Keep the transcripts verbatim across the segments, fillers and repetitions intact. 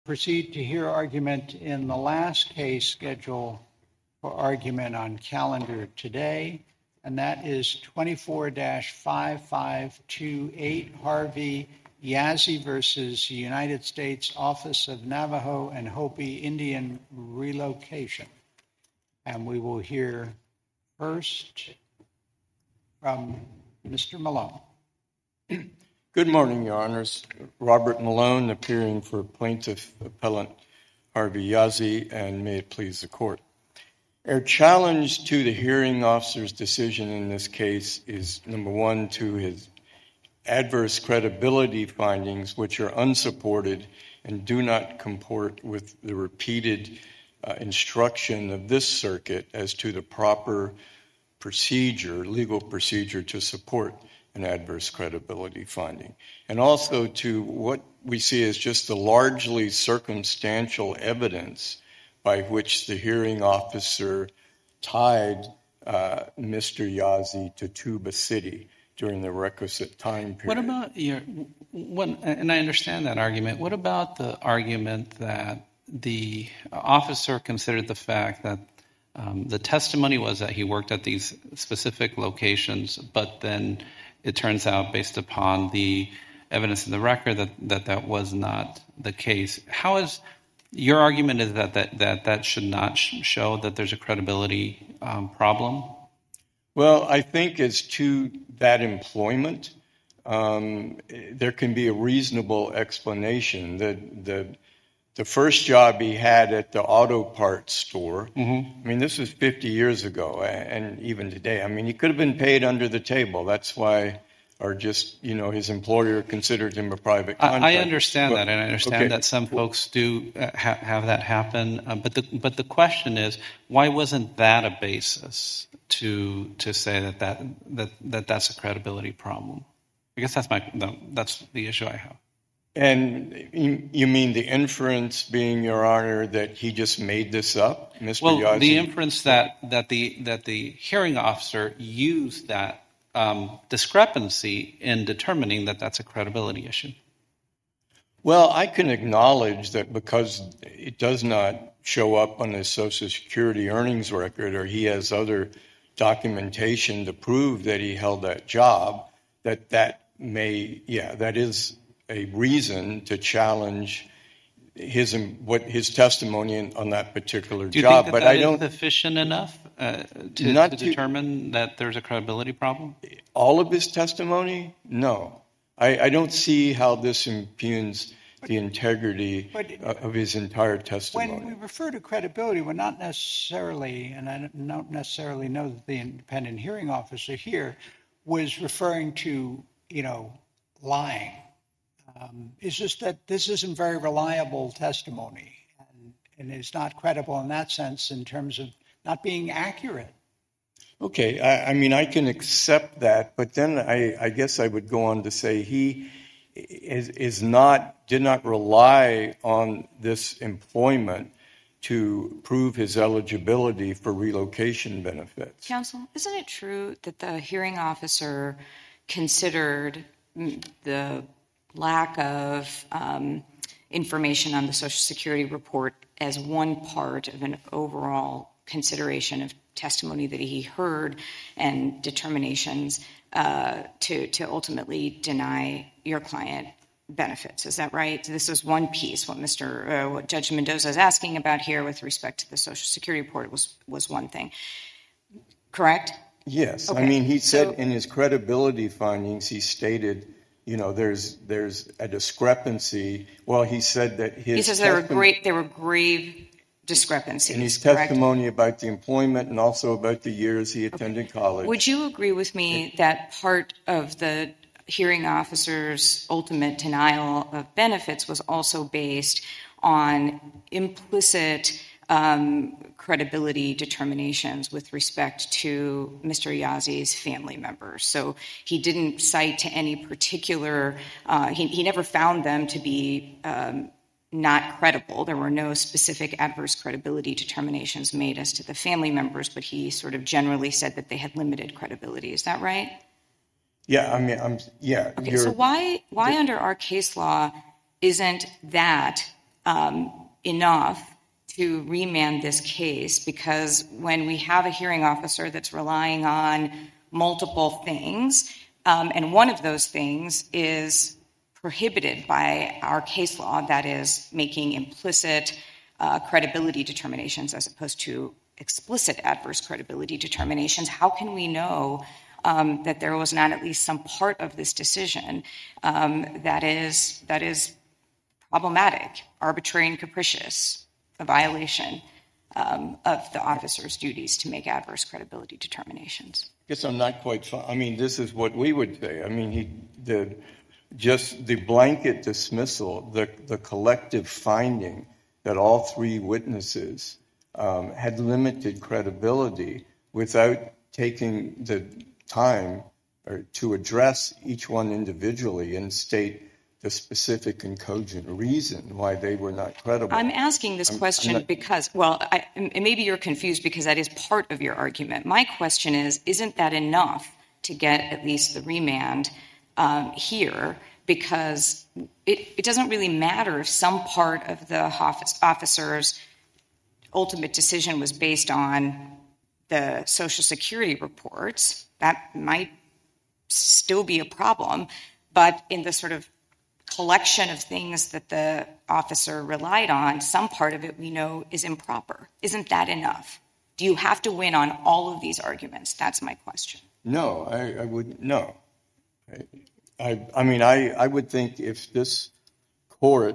Proceed to hear argument in the last case scheduled for argument on calendar today, and that is twenty-four dash five five two eight Harvey Yazzie versus United States Office of Navajo and Hopi Indian Relocation. And we will hear first from Mister Malone. Good morning, Your Honors. Robert Malone, appearing for Plaintiff Appellant Harvey Yazzie, and may it please the Court. Our challenge to the hearing officer's decision in this case is, number one, to his adverse credibility findings, which are unsupported and do not comport with the repeated uh, instruction of this circuit as to the proper procedure, legal procedure to support an adverse credibility finding, and also to what we see as just the largely circumstantial evidence by which the hearing officer tied uh, Mister Yazzie to Tuba City during the requisite time period. What about your, what, and I understand that argument, what about the argument that the officer considered the fact that um, the testimony was that he worked at these specific locations, but then it turns out, based upon the evidence in the record, that that, that was not the case. How is your argument is that that that, that should not sh- show that there's a credibility um, problem? Well, I think as to that employment, um, there can be a reasonable explanation. The the the first job he had at the auto parts store, mm-hmm. I mean, this was fifty years ago, and even today, I mean, he could have been paid under the table. That's why, or just, you know, his employer considered him a private contractor. I understand but, that, and I understand okay. that some folks do ha- have that happen. Uh, but the but the question is, why wasn't that a basis to to say that that, that, that that's a credibility problem? I guess that's my no, that's the issue I have. And you mean the inference being, Your Honor, that he just made this up, Mister Well, Yazzie? the inference that, that the that the hearing officer used that um, discrepancy in determining that that's a credibility issue. Well, I can acknowledge that because it does not show up on his Social Security earnings record, or he has other documentation to prove that he held that job, that that may, yeah, that is a reason to challenge his what his testimony on that particular Do you job. think that but that I is don't sufficient enough uh, to, not to to, determine that there's a credibility problem? All of his testimony? No. I, I don't see how this impugns the integrity but, of his entire testimony. When we refer to credibility, we're not necessarily, and I don't necessarily know that the independent hearing officer here was referring to, you know, lying. Um, it's just that this isn't very reliable testimony, and, and it's not credible in that sense in terms of not being accurate. Okay, I, I mean, I can accept that, but then I, I guess I would go on to say he is, is not, did not rely on this employment to prove his eligibility for relocation benefits. Counsel, isn't it true that the hearing officer considered the lack of um, information on the Social Security report as one part of an overall consideration of testimony that he heard and determinations uh, to, to ultimately deny your client benefits? Is that right? This is one piece. What Mister Uh, what Judge Mendoza is asking about here with respect to the Social Security report was was one thing. Correct? Yes. Okay. I mean, he said So, in his credibility findings, he stated, you know, there's there's a discrepancy. Well, he said that his he says there were testim- great there were grave discrepancies. in his correct? testimony about the employment and also about the years he attended Okay. college. Would you agree with me that part of the hearing officer's ultimate denial of benefits was also based on implicit um, credibility determinations with respect to Mister Yazzie's family members? So he didn't cite to any particular, uh, he, he never found them to be um, not credible. There were no specific adverse credibility determinations made as to the family members, but he sort of generally said that they had limited credibility. Is that right? Yeah, I mean, I'm, yeah. Okay, so why why under our case law isn't that um, enough to remand this case, because when we have a hearing officer that's relying on multiple things, um, and one of those things is prohibited by our case law, that is making implicit uh, credibility determinations as opposed to explicit adverse credibility determinations, how can we know um, that there was not at least some part of this decision um, that is that is problematic, arbitrary and capricious, a violation um, of the officer's duties to make adverse credibility determinations? I guess I'm not quite fine. I mean, this is what we would say. I mean, he the just the blanket dismissal, the the collective finding that all three witnesses um, had limited credibility without taking the time or to address each one individually and state the specific and cogent reason why they were not credible. I'm asking this I'm, question I'm not, because, well, I, and maybe you're confused because that is part of your argument. My question is, isn't that enough to get at least the remand um, here? Because it, it doesn't really matter if some part of the office, officer's ultimate decision was based on the Social Security reports. That might still be a problem. But in the sort of collection of things that the officer relied on, some part of it we know is improper. Isn't that enough? Do you have to win on all of these arguments? That's my question. No, I, I would no. I, I, I mean, I, I would think if this court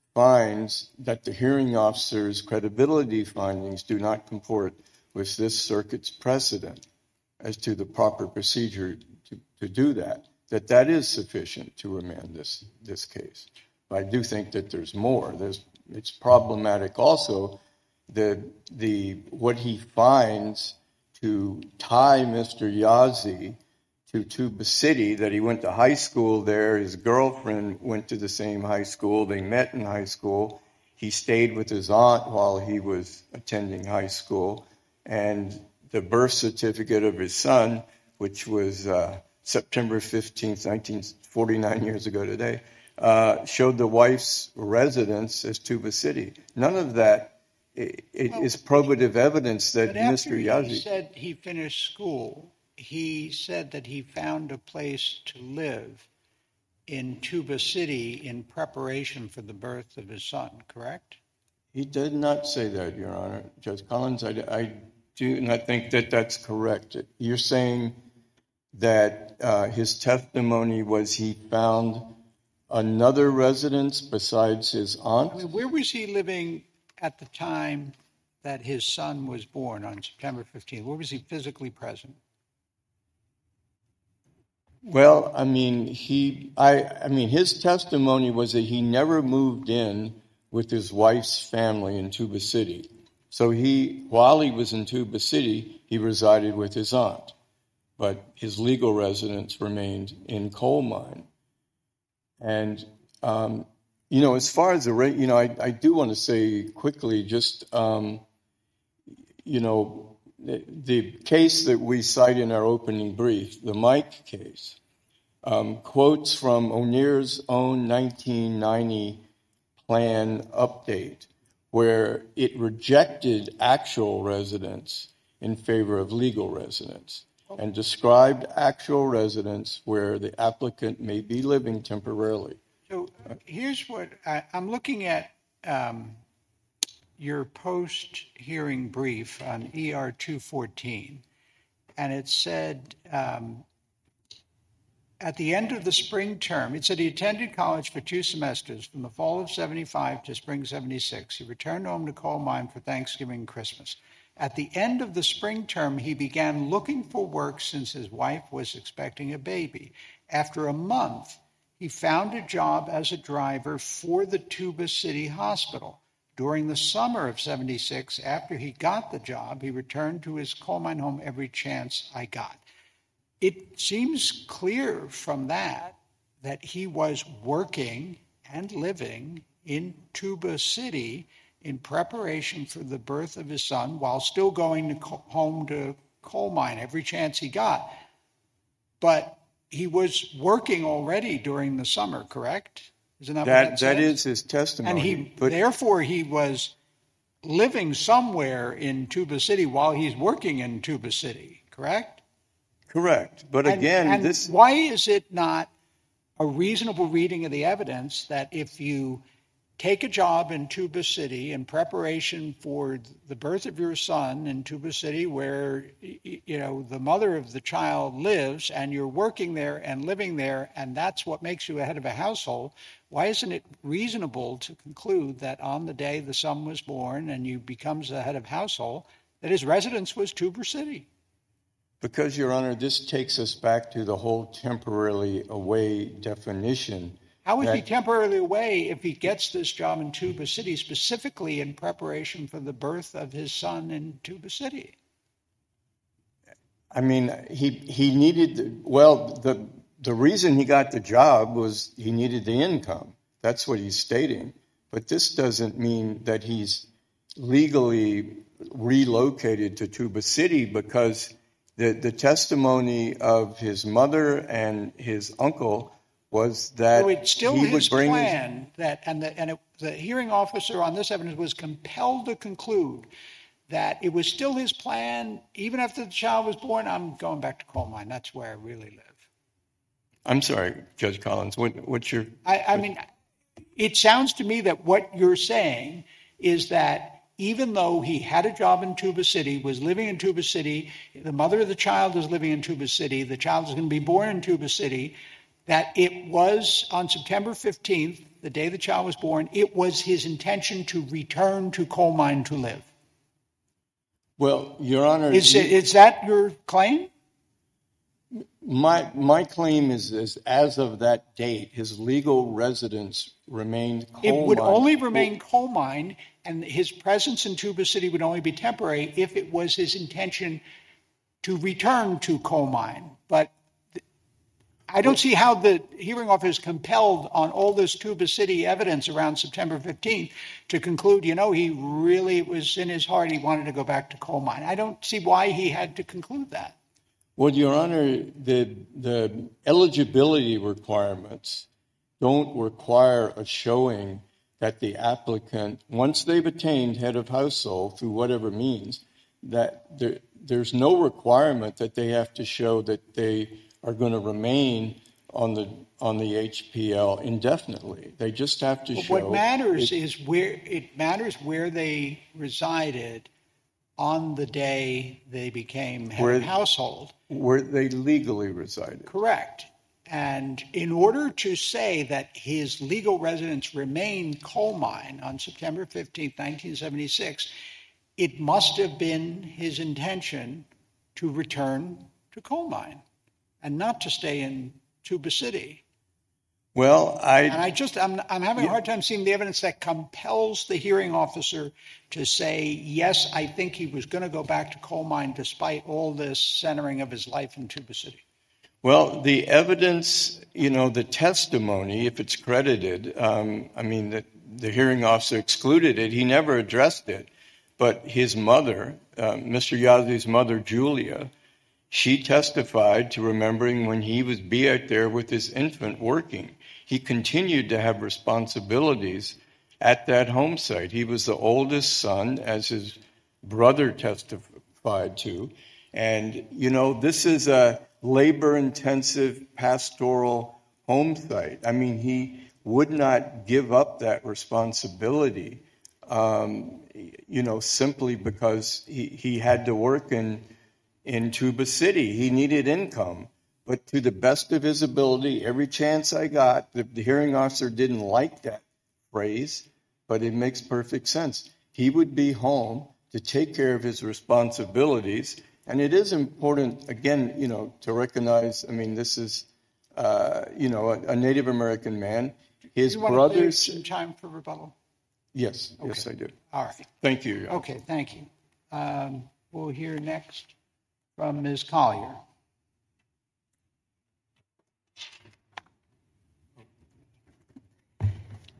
finds that the hearing officer's credibility findings do not comport with this circuit's precedent as to the proper procedure to, to do that, that that is sufficient to remand this this case. But I do think that there's more. There's it's problematic also the the what he finds to tie Mister Yazzie to Tuba City, that he went to high school there. His girlfriend went to the same high school. They met in high school. He stayed with his aunt while he was attending high school. And the birth certificate of his son, which was uh, September fifteenth, nineteen forty-nine years ago today, uh, showed the wife's residence as Tuba City. None of that it, it well, is probative evidence that Mister Yazzie... He said he finished school. He said that he found a place to live in Tuba City in preparation for the birth of his son, correct? He did not say that, Your Honor. Judge Collins, I, I do not think that that's correct. You're saying that uh, his testimony was he found another residence besides his aunt? I mean, where was he living at the time that his son was born on September fifteenth? Where was he physically present? Well, I mean, he, I, I mean, his testimony was that he never moved in with his wife's family in Tuba City. So he, while he was in Tuba City, he resided with his aunt, but his legal residence remained in Coal Mine. And, um, you know, as far as the, you know, I, I do want to say quickly, just, um, you know, the, the case that we cite in our opening brief, the Mike case, um, quotes from O'Neill's own nineteen ninety plan update, where it rejected actual residence in favor of legal residence and described actual residence where the applicant may be living temporarily. So uh, here's what I, I'm looking at. Um, your post-hearing brief on E R two fourteen, and it said um, at the end of the spring term, it said he attended college for two semesters from the fall of seventy-five to spring seventy-six. He returned home to Coal Mine for Thanksgiving and Christmas. At the end of the spring term, he began looking for work since his wife was expecting a baby. After a month, he found a job as a driver for the Tuba City Hospital. During the summer of seventy-six, after he got the job, he returned to his coal mine home every chance I got. It seems clear from that that he was working and living in Tuba City in preparation for the birth of his son while still going to co- home to coal mine every chance he got. But he was working already during the summer, correct? Isn't that, That, what that that says? is his testimony. And he, but therefore, he was living somewhere in Tuba City while he's working in Tuba City, correct? correct. But And- again, and this why is it not a reasonable reading of the evidence that if you take a job in Tuba City in preparation for the birth of your son in Tuba City, where you know the mother of the child lives, and you're working there and living there, and that's what makes you a head of a household, why isn't it reasonable to conclude that on the day the son was born and you becomes the head of household, that his residence was Tuba City? Because, Your Honor, this takes us back to the whole temporarily away definition. How is he that- temporarily away if he gets this job in Tuba City specifically in preparation for the birth of his son in Tuba City? I mean, he he needed, well, the the reason he got the job was he needed the income. That's what he's stating. But this doesn't mean that he's legally relocated to Tuba City, because the, the testimony of his mother and his uncle was that So it's still he his would bring his, plan that, and the and it, the hearing officer on this evidence was compelled to conclude that it was still his plan, even after the child was born. I'm going back to coal mine. That's where I really live. I'm sorry, Judge Collins, what, what's your... I, I mean, it sounds to me that what you're saying is that even though he had a job in Tuba City, was living in Tuba City, the mother of the child is living in Tuba City, the child is going to be born in Tuba City, that it was on September fifteenth, the day the child was born, it was his intention to return to coal mine to live. Well, Your Honor... Is, you- is that your claim? My my claim is, is as of that date, his legal residence remained coal It would mine. only remain coal mine, and his presence in Tuba City would only be temporary if it was his intention to return to coal mine. But th- I don't see how the hearing officer is compelled on all this Tuba City evidence around September fifteenth to conclude, you know, he really, it was in his heart, he wanted to go back to coal mine. I don't see why he had to conclude that. Well, Your Honor, the the eligibility requirements don't require a showing that the applicant, once they've attained head of household through whatever means, that there, there's no requirement that they have to show that they are going to remain on the on the H P L indefinitely. They just have to But show. what matters it- is where it matters where they resided on the day they became head Where- of household. where they legally resided. Correct. And in order to say that his legal residence remained coal mine on September fifteenth, nineteen seventy-six, it must have been his intention to return to coal mine and not to stay in Tuba City. Well, And I I just, I'm, I'm having a hard time seeing the evidence that compels the hearing officer to say, yes, I think he was going to go back to coal mine despite all this centering of his life in Tuba City. Well, the evidence, you know, the testimony, if it's credited, um, I mean, the, the hearing officer excluded it. He never addressed it. But his mother, uh, Mister Yazdi's mother, Julia, she testified to remembering when he was be out there with his infant working. He continued to have responsibilities at that home site. He was the oldest son, as his brother testified to. And, you know, this is a labor-intensive pastoral home site. I mean, he would not give up that responsibility, um, you know, simply because he, he had to work in, in Tuba City. He needed income. But to the best of his ability, every chance I got, the, the hearing officer didn't like that phrase, but it makes perfect sense. He would be home to take care of his responsibilities. And it is important, again, you know, to recognize, I mean, this is, uh, you know, a, a Native American man. His Do you want to clear brothers. some time for rebuttal? Yes, yes, I do. All right. Thank you. Your Honor. Okay, thank you. Um, we'll hear next from Miz Collier.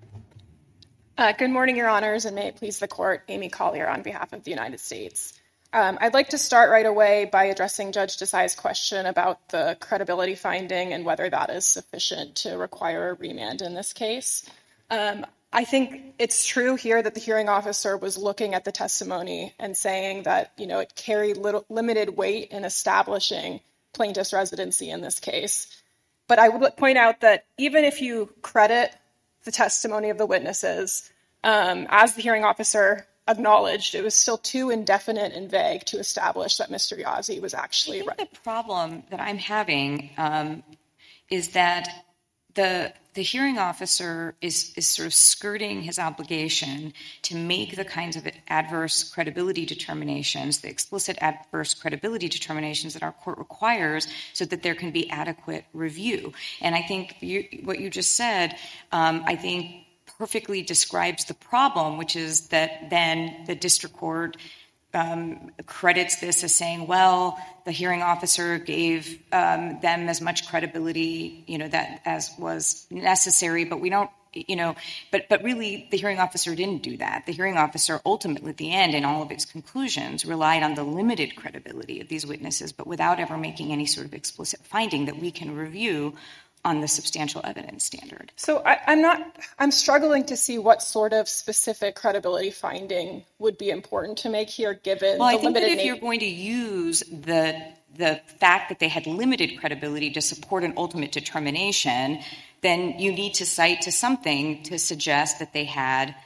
Uh, good morning, Your Honors, and may it please the Court, Amy Collier on behalf of the United States. Um, I'd like to start right away by addressing Judge Desai's question about the credibility finding and whether that is sufficient to require a remand in this case. Um, I think it's true here that the hearing officer was looking at the testimony and saying that, you know, it carried little, limited weight in establishing plaintiff's residency in this case. But I would point out that even if you credit the testimony of the witnesses, um, as the hearing officer acknowledged, it was still too indefinite and vague to establish that Mister Yazzie was actually. I think the problem that I'm having um, is that the the hearing officer is is sort of skirting his obligation to make the kinds of adverse credibility determinations, the explicit adverse credibility determinations that our court requires, so that there can be adequate review. And I think you, what you just said, um, I think. perfectly describes the problem, which is that then the district court um, credits this as saying, well, the hearing officer gave um, them as much credibility, you know, that as was necessary, but we don't, you know, but but really the hearing officer didn't do that. The hearing officer ultimately at the end in all of its conclusions relied on the limited credibility of these witnesses, but without ever making any sort of explicit finding that we can review on the substantial evidence standard. So I, I'm not, I'm struggling to see what sort of specific credibility finding would be important to make here, given well, the I think limited that if na- you're going to use the the fact that they had limited credibility to support an ultimate determination, then you need to cite to something to suggest that they had,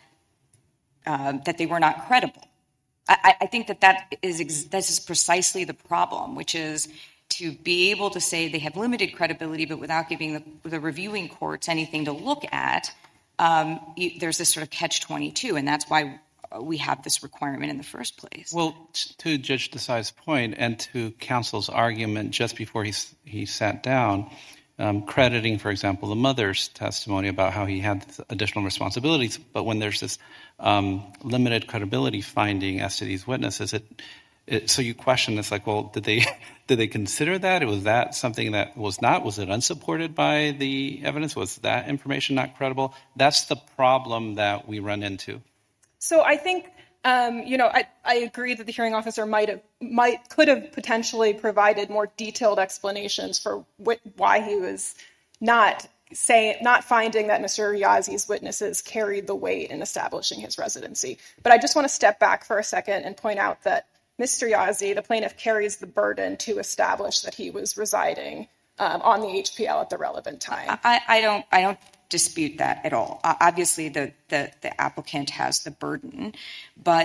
uh, that they were not credible. I, I think that that is ex- this is precisely the problem, which is to be able to say they have limited credibility, but without giving the, the reviewing courts anything to look at, um, you, there's this sort of catch twenty-two, and that's why we have this requirement in the first place. Well, to Judge Desai's point and to counsel's argument just before he, he sat down, um, crediting, for example, the mother's testimony about how he had additional responsibilities, but when there's this um, limited credibility finding as to these witnesses, it It, so you question, it's like, well, did they did they consider that? Was that something that was not? Was it unsupported by the evidence? Was that information not credible? That's the problem that we run into. So I think, um, you know, I, I agree that the hearing officer might have, might could have potentially provided more detailed explanations for wh- why he was not saying, not finding that Mister Yazzie's witnesses carried the weight in establishing his residency. But I just want to step back for a second and point out that Mister Yazzie, the plaintiff, carries the burden to establish that he was residing um, on the H P L at the relevant time. I, I don't. I don't dispute that at all. Uh, obviously, the, the the applicant has the burden, but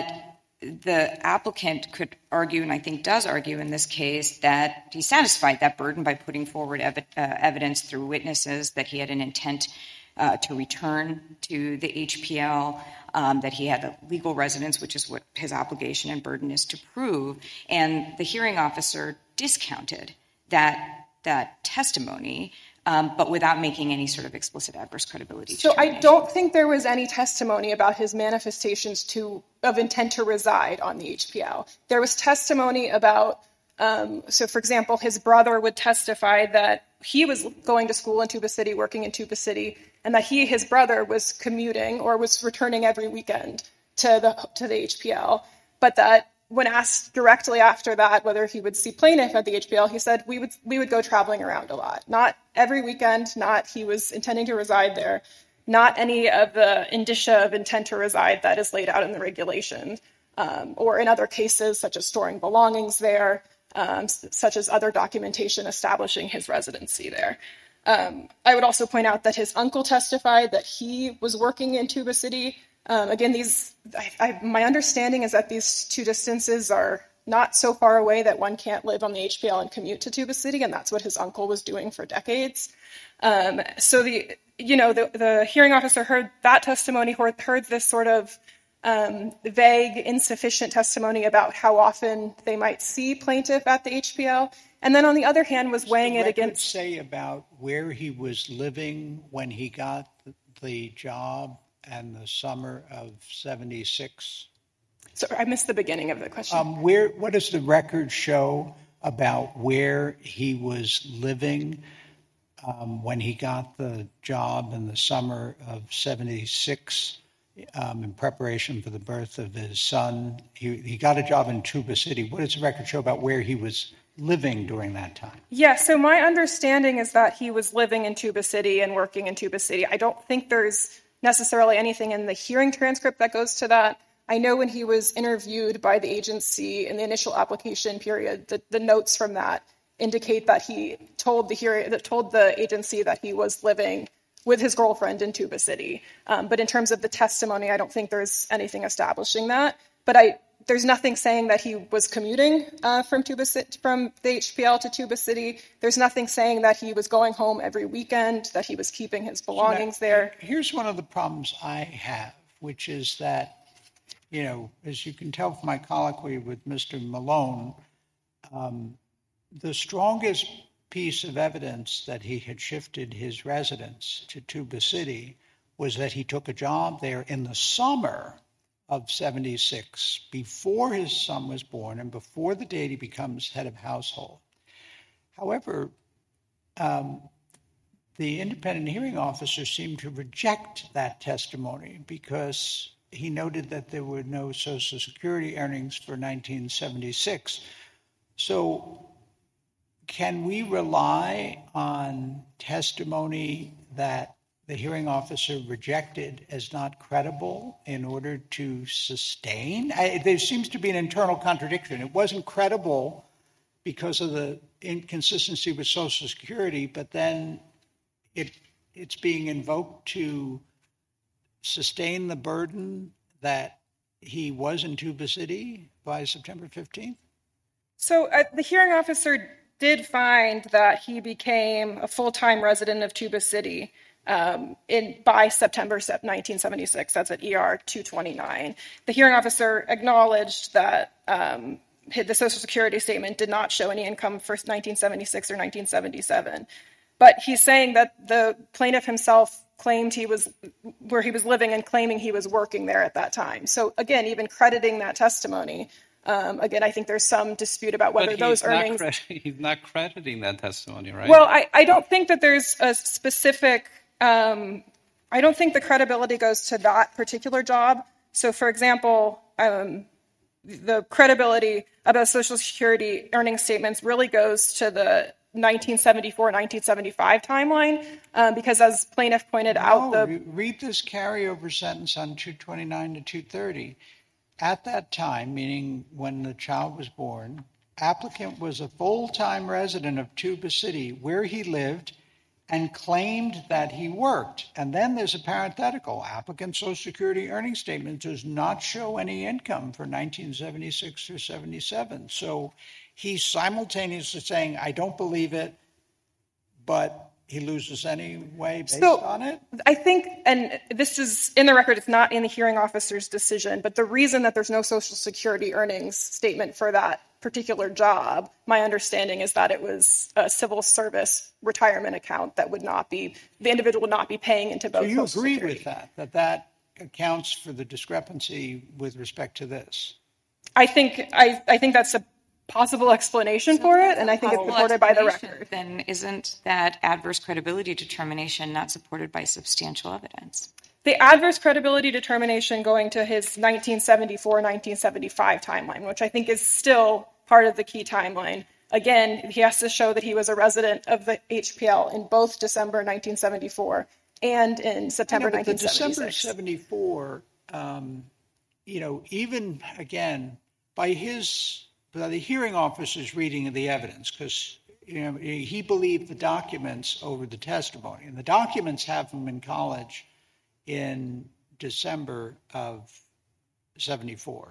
the applicant could argue, and I think does argue in this case, that he satisfied that burden by putting forward ev- uh, evidence through witnesses that he had an intent uh, to return to the H P L. Um, that he had a legal residence, which is what his obligation and burden is to prove. And the hearing officer discounted that that testimony, um, but without making any sort of explicit adverse credibility. So I don't think there was any testimony about his manifestations to of intent to reside on the H P L. There was testimony about, um, so for example, his brother would testify that he was going to school in Tuba City, working in Tuba City, and that he, his brother, was commuting or was returning every weekend to the to the H P L. But that when asked directly after that whether he would see plaintiff at the H P L, he said we would we would go traveling around a lot. Not every weekend, not he was intending to reside there, not any of the indicia of intent to reside that is laid out in the regulations, um, or in other cases such as storing belongings there, um, such as other documentation establishing his residency there. Um, I would also point out that his uncle testified that he was working in Tuba City. Um, again, these I, I, my understanding is that these two distances are not so far away that one can't live on the H P L and commute to Tuba City, and that's what his uncle was doing for decades. Um, so the you know the, the hearing officer heard that testimony, heard, heard this sort of um, vague, insufficient testimony about how often they might see plaintiff at the H P L. And then on the other hand was weighing it against... say about where he was living when he got the job and the summer of seventy-six? Sorry, I missed the beginning of the question. Um, where? What does the record show about where he was living um, when he got the job in the summer of seventy-six um, in preparation for the birth of his son. He, he got a job in Tuba City. What does the record show about where he was living during that time? Yeah, so my understanding is that he was living in Tuba City and working in Tuba City. I don't think there's necessarily anything in the hearing transcript that goes to that. I know when he was interviewed by the agency in the initial application period, the, the notes from that indicate that he told the hearing, that told the agency that he was living with his girlfriend in Tuba City. Um, but in terms of the testimony, I don't think there's anything establishing that. But I, there's nothing saying that he was commuting uh, from Tuba from the H P L to Tuba City. There's nothing saying that he was going home every weekend, that he was keeping his belongings now, there. Here's one of the problems I have, which is that, you know, as you can tell from my colloquy with Mister Malone, um, the strongest piece of evidence that he had shifted his residence to Tuba City was that he took a job there in the summer of seventy-six, before his son was born and before the date he becomes head of household. However, um, the independent hearing officer seemed to reject that testimony because he noted that there were no Social Security earnings for nineteen seventy-six. So can we rely on testimony that the hearing officer rejected as not credible in order to sustain? I, there seems to be an internal contradiction. It wasn't credible because of the inconsistency with Social Security, but then it it's being invoked to sustain the burden that he was in Tuba City by September fifteenth? So uh, the hearing officer did find that he became a full-time resident of Tuba City um, in by September nineteen seventy-six. That's at E R two twenty-nine. The hearing officer acknowledged that um, the Social Security statement did not show any income for nineteen seventy-six or nineteen seventy-seven. But he's saying that the plaintiff himself claimed he was where he was living and claiming he was working there at that time. So again, even crediting that testimony, Um, again, I think there's some dispute about whether but those he's earnings. Not cred- he's not crediting that testimony, right? Well, I, I don't think that there's a specific. Um, I don't think the credibility goes to that particular job. So, for example, um, the credibility about Social Security earnings statements really goes to the nineteen seventy-four nineteen seventy-five timeline, um, because as plaintiff pointed out, No, the read this carryover sentence on two twenty-nine to two thirty. At that time, meaning when the child was born, applicant was a full-time resident of Tuba City where he lived and claimed that he worked. And then there's a parenthetical. Applicant's Social Security earnings statement does not show any income for nineteen seventy-six or seventy-seven. So he's simultaneously saying, I don't believe it, but he loses anyway based So, on it? I think, and this is in the record, it's not in the hearing officer's decision, but the reason that there's no Social Security earnings statement for that particular job, my understanding is that it was a civil service retirement account that would not be, the individual would not be paying into both. So you Social agree Security. with that, that that accounts for the discrepancy with respect to this? I think, I, I think that's a possible explanation for it, and I think it's Possible supported by the explanation, record. Then isn't that adverse credibility determination not supported by substantial evidence? The adverse credibility determination going to his nineteen seventy-four nineteen seventy-five timeline, which I think is still part of the key timeline. Again, he has to show that he was a resident of the H P L in both December nineteen seventy-four and in September know, but nineteen the December seventy-six. seventy-four, um, you know, even again, by his, by the hearing officer's reading of the evidence, because, you know, he believed the documents over the testimony. And the documents have him in college in December of seventy-four.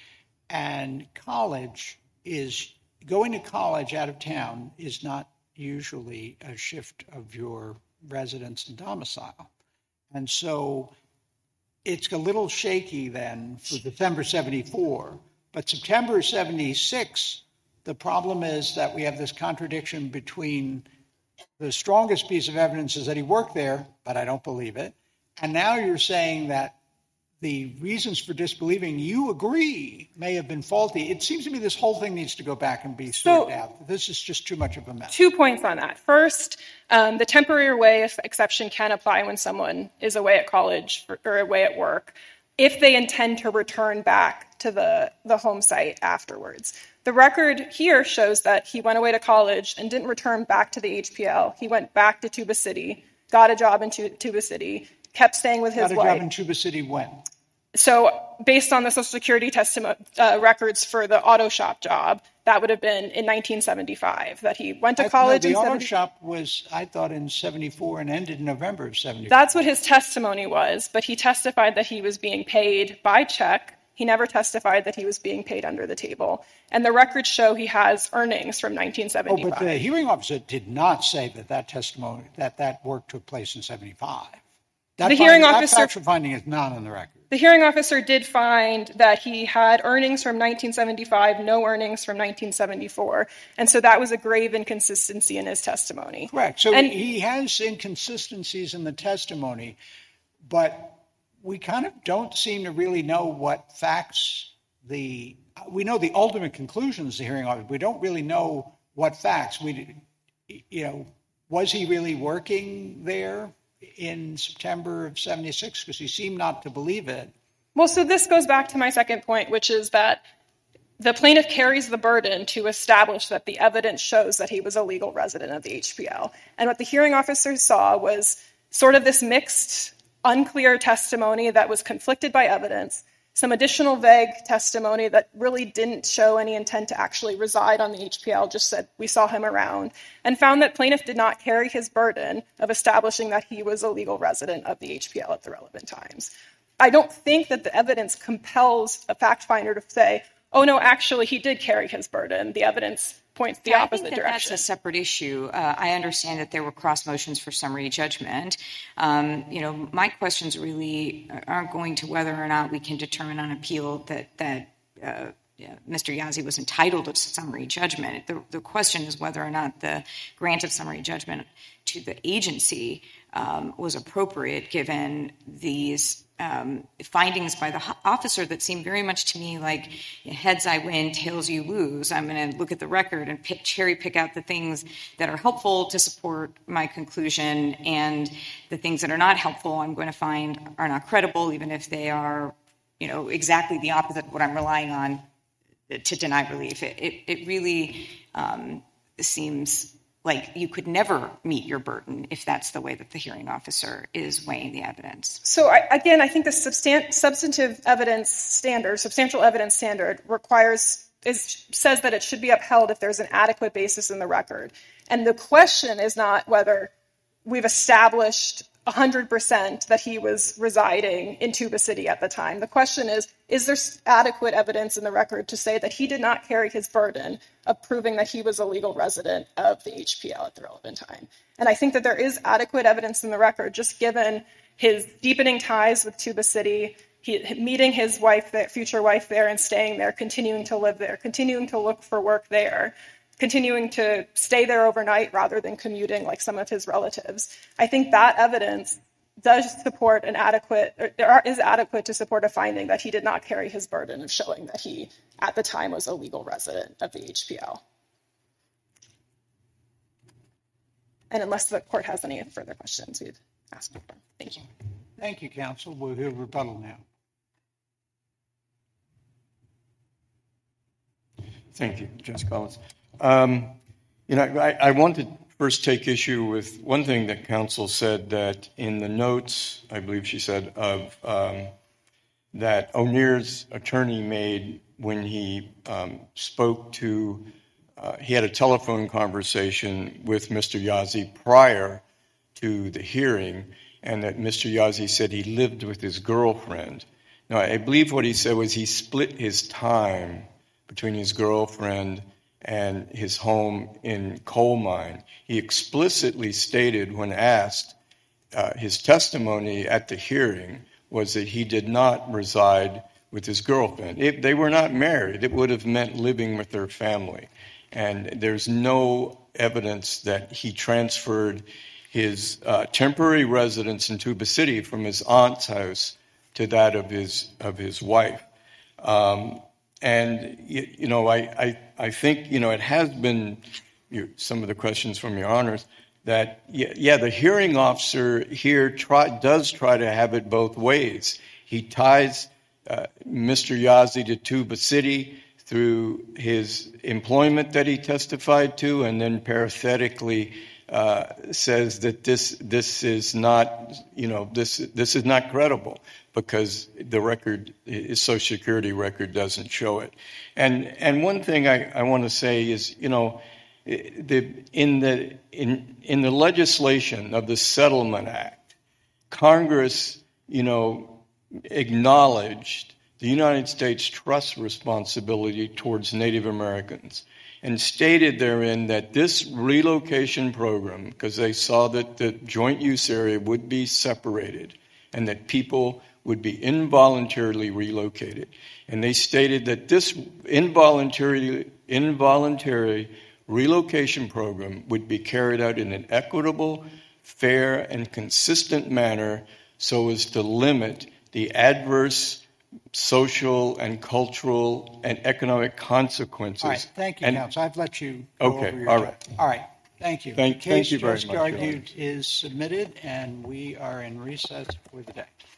And college is, going to college out of town is not usually a shift of your residence and domicile. And so it's a little shaky then for December seventy-four. But September seventy-six, the problem is that we have this contradiction between the strongest piece of evidence is that he worked there, but I don't believe it. And now you're saying that the reasons for disbelieving, you agree, may have been faulty. It seems to me this whole thing needs to go back and be sorted So- out. This is just too much of a mess. Two points on that. First, um, the temporary away exception can apply when someone is away at college or, or away at work if they intend to return back to the, the home site afterwards. The record here shows that he went away to college and didn't return back to the H P L. He went back to Tuba City, got a job in Tu- Tuba City, kept staying with his Got a wife. job in Tuba City when? So based on the Social Security testimo- uh, records for the auto shop job, that would have been in nineteen seventy-five, that he went to I- college no, in the auto seventy- shop was, I thought, in seventy-four and ended in November of seventy-four. That's what his testimony was, but he testified that he was being paid by check. He never testified that he was being paid under the table. And the records show he has earnings from nineteen Oh, seventy-five. but the hearing officer did not say that that testimony, that that work took place in seventy-five. That The hearing finding- officer- That factual finding is not on the record. The hearing officer did find that he had earnings from nineteen seventy-five, no earnings from nineteen seventy-four. And so that was a grave inconsistency in his testimony. Correct. So And- he has inconsistencies in the testimony, but we kind of don't seem to really know what facts the, we know the ultimate conclusions of the hearing officer. We don't really know what facts. We, you know, was he really working there in September of seventy-six? Because he seemed not to believe it. Well, so this goes back to my second point, which is that the plaintiff carries the burden to establish that the evidence shows that he was a legal resident of the H P L. And what the hearing officer saw was sort of this mixed, unclear testimony that was conflicted by evidence, some additional vague testimony that really didn't show any intent to actually reside on the H P L, just said we saw him around, and found that plaintiff did not carry his burden of establishing that he was a legal resident of the H P L at the relevant times. I don't think that the evidence compels a fact finder to say, oh, no, actually, he did carry his burden. The evidence points the Yeah, opposite I think that direction. That's a separate issue. Uh, I understand that there were cross motions for summary judgment. Um, you know, my questions really aren't going to whether or not we can determine on appeal that that uh, yeah, Mister Yazzie was entitled to summary judgment. The, the question is whether or not the grant of summary judgment to the agency um, was appropriate given these um, findings by the ho- officer that seemed very much to me like heads I win, tails you lose. I'm going to look at the record and pick, cherry pick out the things that are helpful to support my conclusion, and the things that are not helpful I'm going to find are not credible, even if they are, you know, exactly the opposite of what I'm relying on to deny relief. It, it, it really um, seems like you could never meet your burden if that's the way that the hearing officer is weighing the evidence. So I, again, I think the substan- substantive evidence standard, substantial evidence standard, requires is says that it should be upheld if there's an adequate basis in the record. And the question is not whether we've established one hundred percent that he was residing in Tuba City at the time. The question is, is there adequate evidence in the record to say that he did not carry his burden of proving that he was a legal resident of the H P L at the relevant time? And I think that there is adequate evidence in the record, just given his deepening ties with Tuba City, he, meeting his wife, there, future wife there, and staying there, continuing to live there, continuing to look for work there, continuing to stay there overnight rather than commuting like some of his relatives. I think that evidence does support an adequate, or there are, is adequate to support a finding that he did not carry his burden of showing that he, at the time, was a legal resident of the H P L. And unless the court has any further questions, we'd ask for them. Thank you. Thank you, counsel. We'll hear rebuttal now. Thank you, Justice Collins. Um, you know, I, I want to first take issue with one thing that counsel said, that in the notes, I believe she said, of um, that O'Neill's attorney made when he um, spoke to, uh, he had a telephone conversation with Mister Yazzie prior to the hearing, and that Mister Yazzie said he lived with his girlfriend. Now, I believe what he said was he split his time between his girlfriend and his home in coal mine. He explicitly stated when asked, uh, his testimony at the hearing was that he did not reside with his girlfriend. If they were not married, it would have meant living with their family. And there's no evidence that he transferred his uh, temporary residence in Tuba City from his aunt's house to that of his of his wife. Um, and you, you know, I, I I think you know it has been you, some of the questions from your honors that yeah, yeah the hearing officer here try, does try to have it both ways. He ties uh, Mister Yazzie to Tuba City through his employment that he testified to, and then parenthetically uh, says that this this is not, you know, this this is not credible because the record, his Social Security record, doesn't show it. And and one thing I, I want to say is, you know, the in the in in the legislation of the Settlement Act, Congress, you know, acknowledged the United States trust responsibility towards Native Americans and stated therein that this relocation program, because they saw that the joint use area would be separated and that people would be involuntarily relocated. And they stated that this involuntary, involuntary relocation program would be carried out in an equitable, fair, and consistent manner so as to limit the adverse social and cultural and economic consequences. All right, thank you, and, counsel. I've let you go okay, over your all time. right. All right, thank you. Thank, the case thank you very just much. argued is submitted, and we are in recess for the day.